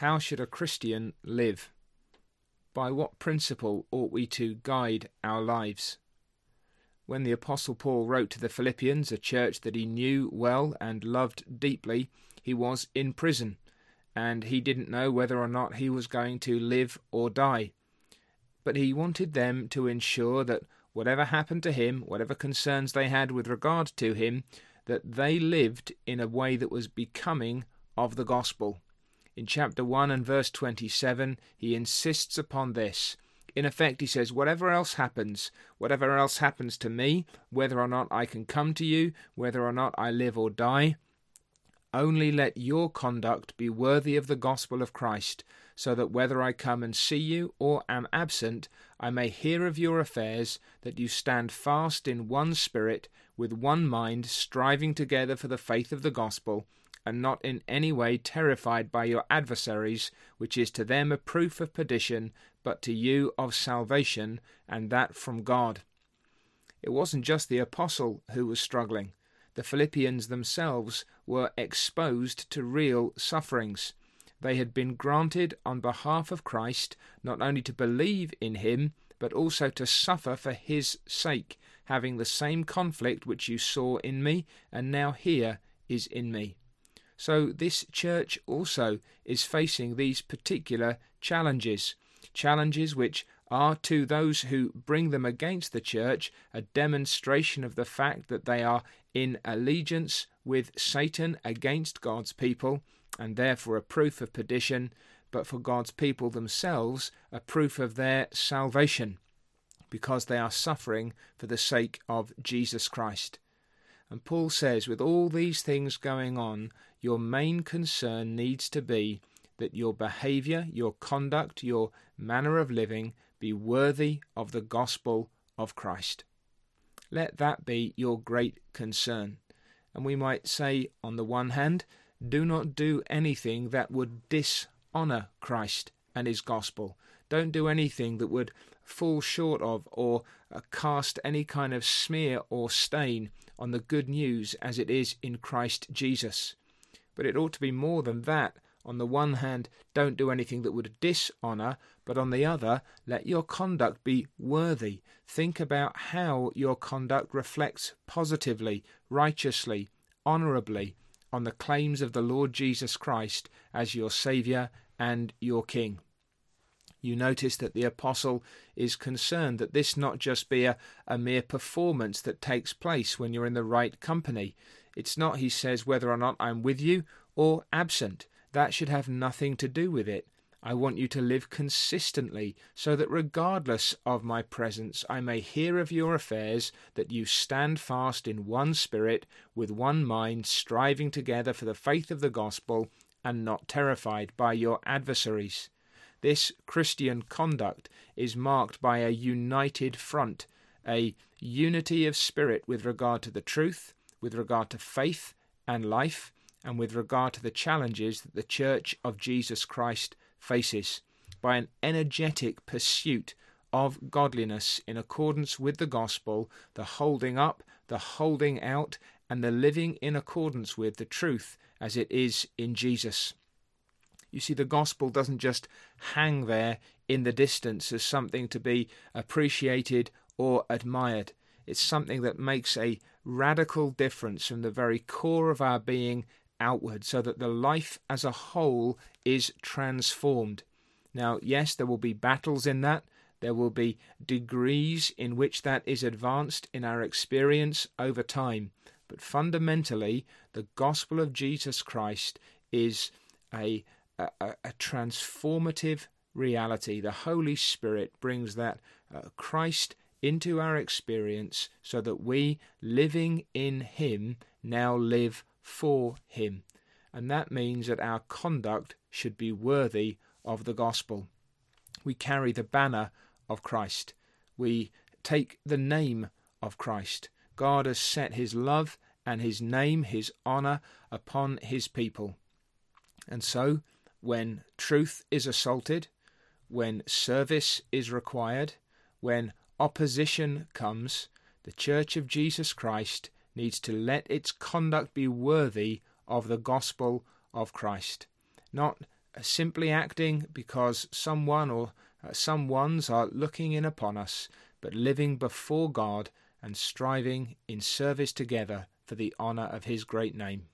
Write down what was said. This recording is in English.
How should a Christian live? By what principle ought we to guide our lives? When the Apostle Paul wrote to the Philippians, a church that he knew well and loved deeply, he was in prison, and he didn't know whether or not he was going to live or die. But he wanted them to ensure that whatever happened to him, whatever concerns they had with regard to him, that they lived in a way that was becoming of the gospel. In chapter 1 and verse 27, he insists upon this. In effect, he says, whatever else happens to me, whether or not I can come to you, whether or not I live or die, only let your conduct be worthy of the gospel of Christ, so that whether I come and see you or am absent, I may hear of your affairs, that you stand fast in one spirit, with one mind, striving together for the faith of the gospel, and not in any way terrified by your adversaries, which is to them a proof of perdition, but to you of salvation, and that from God. It wasn't just the apostle who was struggling. The Philippians themselves were exposed to real sufferings. They had been granted on behalf of Christ not only to believe in him, but also to suffer for his sake, having the same conflict which you saw in me, and now here is in me. So this church also is facing these particular challenges which are to those who bring them against the church a demonstration of the fact that they are in allegiance with Satan against God's people, and therefore a proof of perdition, but for God's people themselves a proof of their salvation, because they are suffering for the sake of Jesus Christ. And Paul says, with all these things going on, your main concern needs to be that your behaviour, your conduct, your manner of living be worthy of the gospel of Christ. Let that be your great concern. And we might say, on the one hand, do not do anything that would dishonour Christ and his gospel. Don't do anything that would fall short of or cast any kind of smear or stain on the good news as it is in Christ Jesus. But it ought to be more than that. On the one hand, don't do anything that would dishonour, but on the other, let your conduct be worthy. Think about how your conduct reflects positively, righteously, honourably on the claims of the Lord Jesus Christ as your Saviour and your King. You notice that the apostle is concerned that this not just be a mere performance that takes place when you're in the right company. It's not, he says, whether or not I'm with you or absent. That should have nothing to do with it. I want you to live consistently, so that regardless of my presence, I may hear of your affairs, that you stand fast in one spirit, with one mind, striving together for the faith of the gospel, and not terrified by your adversaries. This Christian conduct is marked by a united front, a unity of spirit with regard to the truth, with regard to faith and life, and with regard to the challenges that the Church of Jesus Christ faces, by an energetic pursuit of godliness in accordance with the gospel, the holding up, the holding out, and the living in accordance with the truth as it is in Jesus. You see, the gospel doesn't just hang there in the distance as something to be appreciated or admired. It's something that makes a radical difference from the very core of our being outward, so that the life as a whole is transformed. Now, yes, there will be battles in that. There will be degrees in which that is advanced in our experience over time. But fundamentally, the gospel of Jesus Christ is a transformative reality. The Holy Spirit brings that Christ into our experience, so that we, living in him, now live for him. And that means that our conduct should be worthy of the gospel. We carry the banner of Christ. We take the name of Christ. God has set his love and his name, his honour, upon his people. And so, when truth is assaulted, when service is required, when opposition comes, the Church of Jesus Christ needs to let its conduct be worthy of the gospel of Christ. Not simply acting because someone or some ones are looking in upon us, but living before God and striving in service together for the honour of his great name.